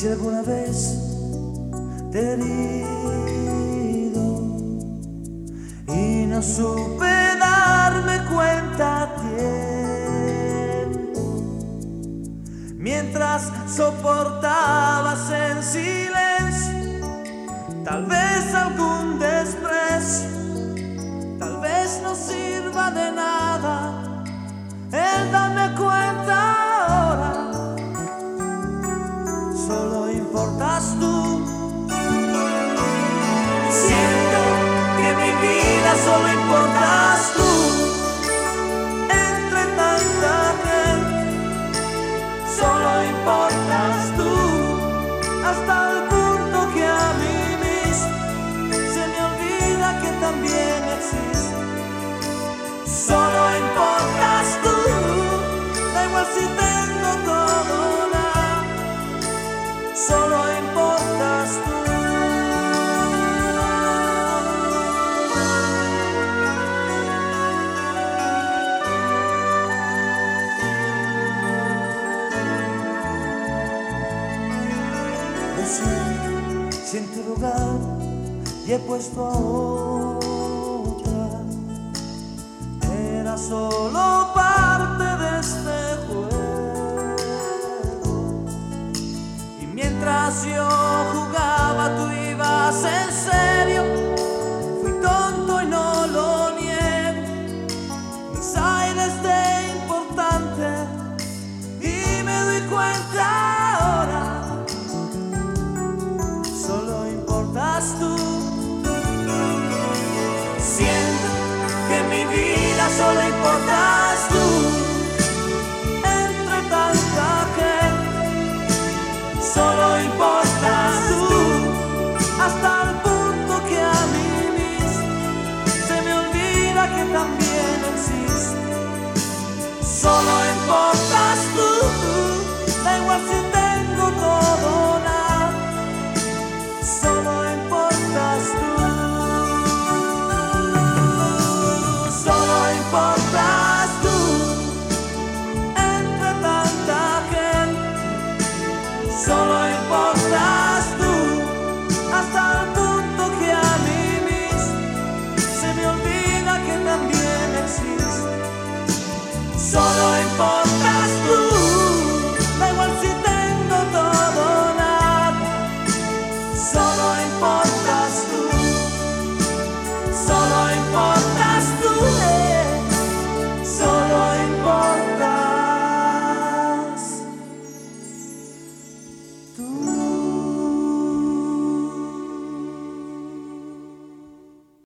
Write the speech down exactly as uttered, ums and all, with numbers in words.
Si alguna vez te he herido y no supe darme cuenta a tiempo, mientras soportabas en silencio, tal vez algún desprecio, tal vez no sirva de nada el darme cuenta ahora. Solo importas tú. Siento que en mi vida solo importas tú. Entre tanta gente solo importas tú. Hasta el punto que a mí mismo se me olvida que también existe. Solo importas tú. Da igual si tengo todo o nada. Solo importas tú. Lo siento, si en tu lugar ya he puesto a otra, era solo parte de este juego. Y mientras yo jugaba, tú ibas en serio. Fui tonto y no lo niego. Mis aires de importante y me doy cuenta ahora. Solo importas tú. Siento que en mi vida solo importas tú. Entre tanta gente solo importas tú. Hasta el punto que a mí mismo se me olvida que también existe. Solo importas tú. Da igual si tengo todo o nada. Solo importas tú. Solo importas tú. Entre tanta gente solo importas tú. Hasta el punto que a mí mismo se me olvida que también existe. Solo importas tú. Da igual si tengo todo o nada. Solo importas